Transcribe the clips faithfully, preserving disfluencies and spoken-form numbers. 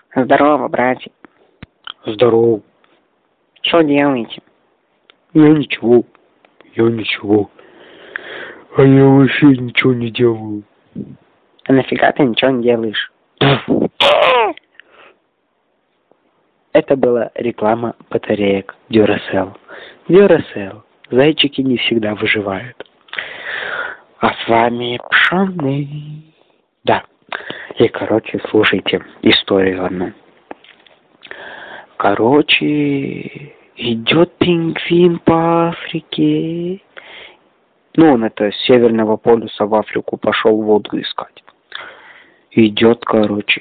Здорово, братья. Здорово. Что делаете? Я ничего. Я ничего. А я вообще ничего не делаю. А нафига ты ничего не делаешь? Это была реклама батареек Duracell. Duracell. Зайчики не всегда выживают. А с вами Пшённый. Да. И, короче, слушайте историю одну. Короче, идет пингвин по Африке. Ну, он это с Северного полюса в Африку пошел воду искать. Идет, короче.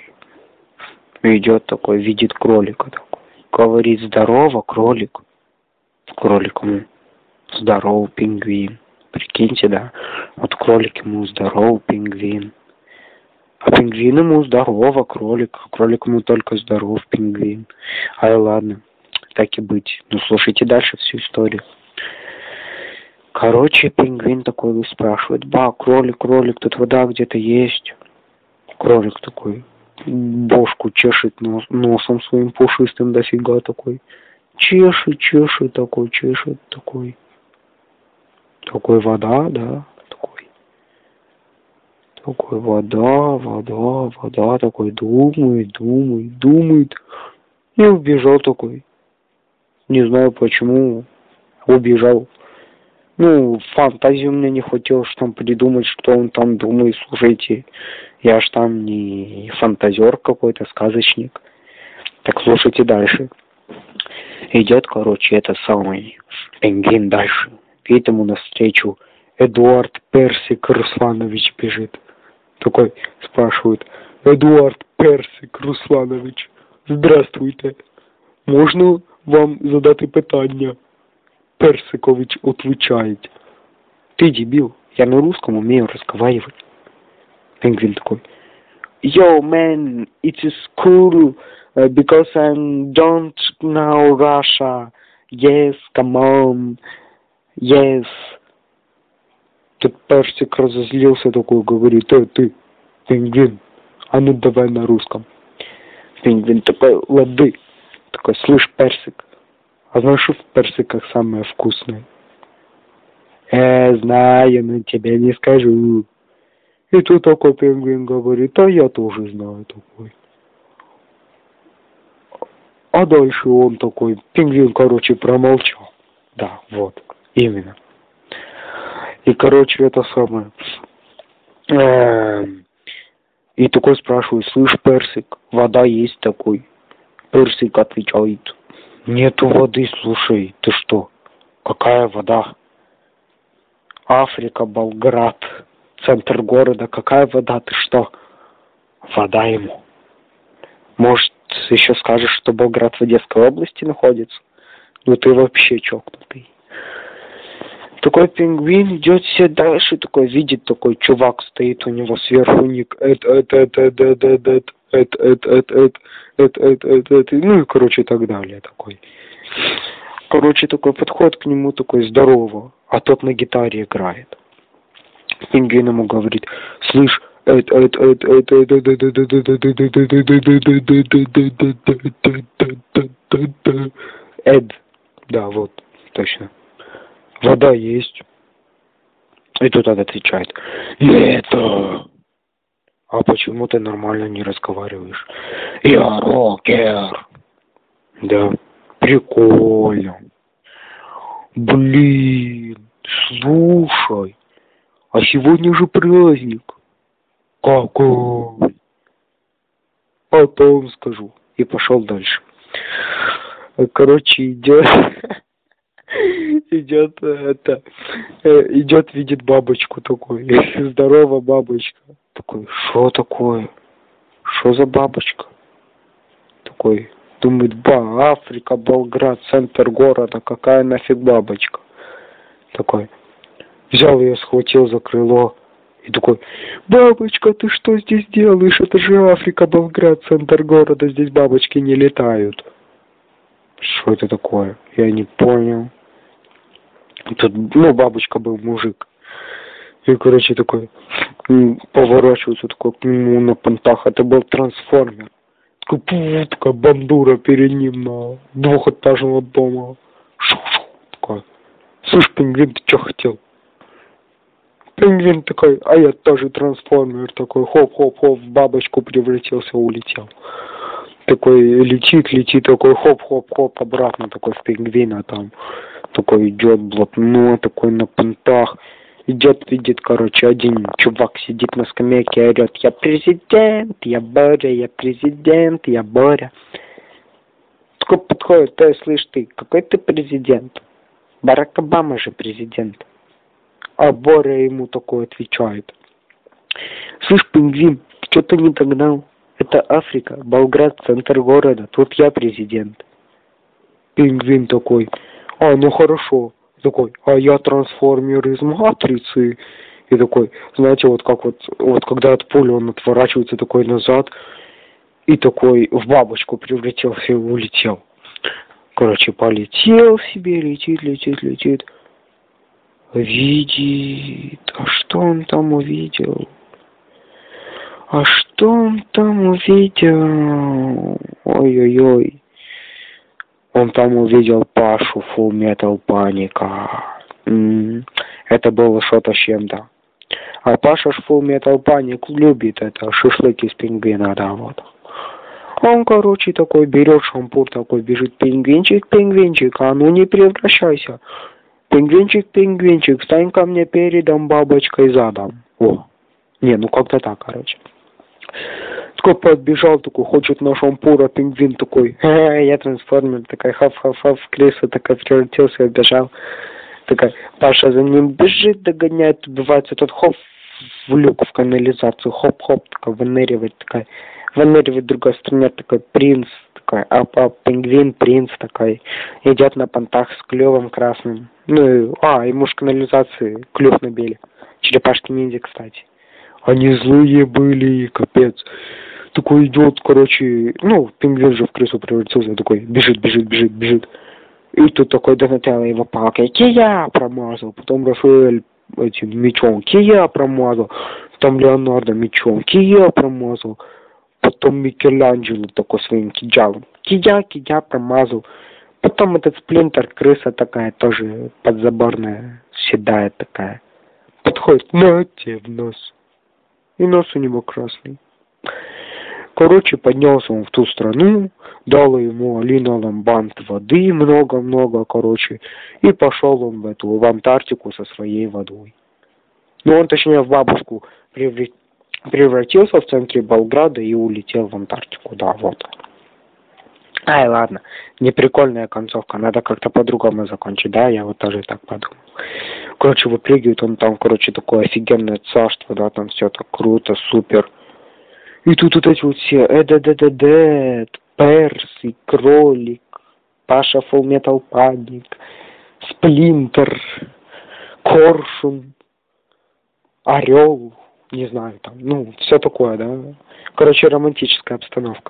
Идет такой, видит кролика такой. Говорит, здорово, кролик. Кролик ему, здорово, пингвин. Прикиньте, да. Вот кролик ему, здорово, пингвин. А пингвин ему, здорово, кролик. А кролик ему только здоров, пингвин. Ай, ладно, так и быть. Ну, слушайте дальше всю историю. Короче, пингвин такой спрашивает, ба, кролик, кролик, тут вода где-то есть. Кролик такой, бошку чешет нос, носом своим пушистым дофига такой. Чешет, чешет такой, чешет такой. Такой вода, да, такой. Такой вода, вода, вода, такой думает, думает, думает. И убежал такой. Не знаю почему, убежал. Ну, фантазии у меня не хватило, что там придумать, что он там думает, слушайте. Я ж там не фантазер какой-то, сказочник. Так, слушайте дальше. Идет, короче, это самый пингвин дальше. Видит ему навстречу Эдуард Персик Русланович бежит. Такой спрашивает, Эдуард Персик Русланович, здравствуйте. Можна вам задати питання? Персикович отвечает. Ты дебил, я на русском умею разговаривать. Пингвин такой, Yo, man, it is cool, uh, because I don't know Russia. Yes, come on. Yes. Тут Персик разозлился такой, говорит, э, ты, пингвин, а ну давай на русском. Пингвин такой, лады. Такой, слышь, Персик, а знаешь, что в персиках самое вкусное? Э, знаю, но тебе не скажу. И тут такой пингвин говорит, а я тоже знаю такой. А дальше он такой, пингвин, короче, промолчал. Да, вот, именно. И, короче, это самое. Эм, и такой спрашивает, слышь, Персик, вода есть такой? Персик отвечает, нету воды, слушай, ты что? Какая вода? Африка, Болград, центр города, какая вода, ты что? Вода ему. Может, еще скажешь, что Болград в Одесской области находится? Ну ты вообще чокнутый. Такой пингвин идет все дальше, такой видит, такой чувак стоит у него сверху ник, это, это, это, это, это, это, это, это, это, это, это, это, это, ну и, короче, и так далее, такой. Короче, такой подходит к нему, такой, здорово, а тот на гитаре играет. Пингвин ему говорит, слышь, это, это, это, это, это, это, это, это, это, Эд, да, вот, точно. Вода есть. И тут он отвечает, нету. А почему ты нормально не разговариваешь? Я рокер. Да, прикольно. Блин, слушай, а сегодня же праздник. Какой? Потом скажу. И пошел дальше. Короче, идет... Идет это, идет, видит бабочку такой. Здорово, бабочка. Такой, что такое? Что за бабочка? Такой, думает, ба, Африка, Болград, центр города, какая нафиг бабочка? Такой, взял ее, схватил за крыло. И такой, бабочка, ты что здесь делаешь? Это же Африка, Болград, центр города, здесь бабочки не летают. Что это такое? Я не понял. Тут, ну, бабочка был мужик. И, короче, такой, поворачивается такой к нему на понтах. Это был трансформер. такая, такая бандура перед ним на двухэтажного дома. Шу-шу, такая. Слышь, пингвин, ты что хотел? Пингвин такой, а я тоже трансформер такой, хоп-хоп-хоп, в бабочку превратился, улетел. Такой летит, летит, такой хоп-хоп-хоп, обратно такой в пингвина там. Такой идет блатно, такой на понтах. Идет, видит, короче, один чувак сидит на скамейке, орет: я президент, я Боря, я президент, я Боря. Такой подходит: эй, слышь ты, какой ты президент? Барак Обама же президент. А Боря ему такой отвечает: слышь, пингвин, ты что-то не догнал? Это Африка, Болград, центр города, тут я президент. Пингвин такой: а, ну хорошо. Такой: а я трансформер из матрицы. И такой, знаете, вот как вот, вот когда от пули он отворачивается такой назад, и такой в бабочку превратился и улетел. Короче, полетел себе, летит, летит, летит. Видит. А что он там увидел? А что он там увидел? Ой-ой-ой. Он там увидел Пашу Full Metal Panic. М-м, это было что-то с чем-то. А Паша Full Metal Panic любит это шашлык из пингвина, да, вот. Он, короче, такой берет шампур, такой бежит: пингвинчик, пингвинчик, а ну не превращайся. Пингвинчик, пингвинчик, встань ко мне передом, бабочкой задом. О, не, ну как-то так, короче. Такой подбежал, такой, хочет на шампур, а пингвин такой: ха-ха, я трансформер, такая, хаф-хаф-хаф, в крысу, такой превратился и бежал. Такая, Паша за ним бежит, догоняет, убивается, тот хоп в люк, в канализацию, хоп-хоп, такой, выныривает, такая, выныривает в другой стране, такой, принц, такой, ап-ап, пингвин, принц, такой, идет на понтах с клювом красным. Ну, а, ему ж канализации клюв набили. Черепашки-ниндзя, кстати. Они злые были, капец. Такой идет, короче, ну, пингвин же в крысу превратился, такой, бежит, бежит, бежит, бежит. И тут такой Донателло его палкой: кия промазал. Потом Рафаэль этим мечом: кия промазал. Потом Леонардо мечом: кия промазал. Потом Микеланджело такой своим кинжалом: кия, кия промазал. Потом этот Сплинтер, крыса такая, тоже подзаборная, седая такая, подходит: на тебе в нос. И нос у него красный. Короче, поднялся он в ту страну, дала ему Алина Ламбант воды много-много, короче, и пошел он в эту, в Антарктику со своей водой. Ну, он, точнее, в бабушку превратился в центре Болграда и улетел в Антарктику, да, вот. Ай, ладно, неприкольная концовка, надо как-то по-другому закончить, да, я вот тоже так подумал. Короче, выпрыгивает он там, короче, такое офигенное царство, да, там все так круто, супер. И тут вот эти вот все Эдэдэдэдэд, Перси, Кролик, Паша Full Metal Panic, Сплинтер, Коршун, Орел, не знаю, там, ну, все такое, да. Короче, романтическая обстановка.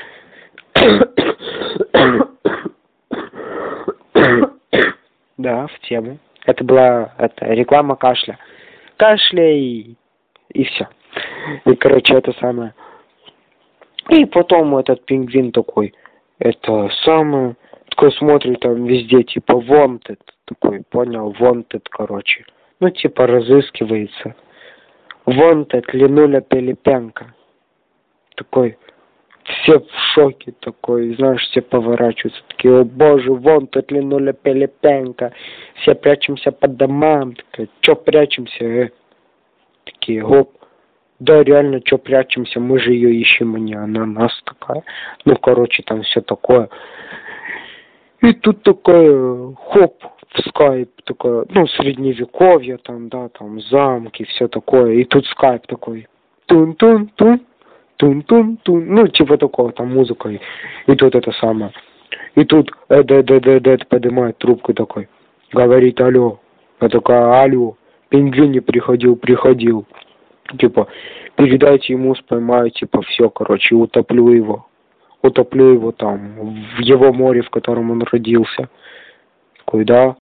Да, в тему. Это была это, реклама кашля. Кашляй! И все. И, короче, это самое. И потом этот пингвин такой, это самое, такой смотрит там везде, типа, wanted, такой, понял, wanted, короче. Ну, типа, разыскивается. Wanted, Ленуля Пилипенко. Такой, все в шоке, такой, знаешь, все поворачиваются, такие: о боже, wanted, Ленуля Пилипенко. Все прячемся по домам, такая: чё прячемся, э? Такие, гоп. Да, реально, что прячемся, мы же ее ищем, а не она нас такая. Ну, короче, там все такое. И тут такое, хоп, в скайп, такое, ну, средневековье, там, да, там, замки, все такое. И тут скайп такой: тун-тун-тун, тун-тун-тун, ну, типа такого, там, музыка. И, и тут это самое. И тут Эдэдэдэдэд поднимает трубку такой, говорит: алло. Я такая: алло, пингвин не приходил, приходил. Типа, передайте ему, споймаю, типа, все, короче, утоплю его. Утоплю его там, в его море, в котором он родился. Такой, да.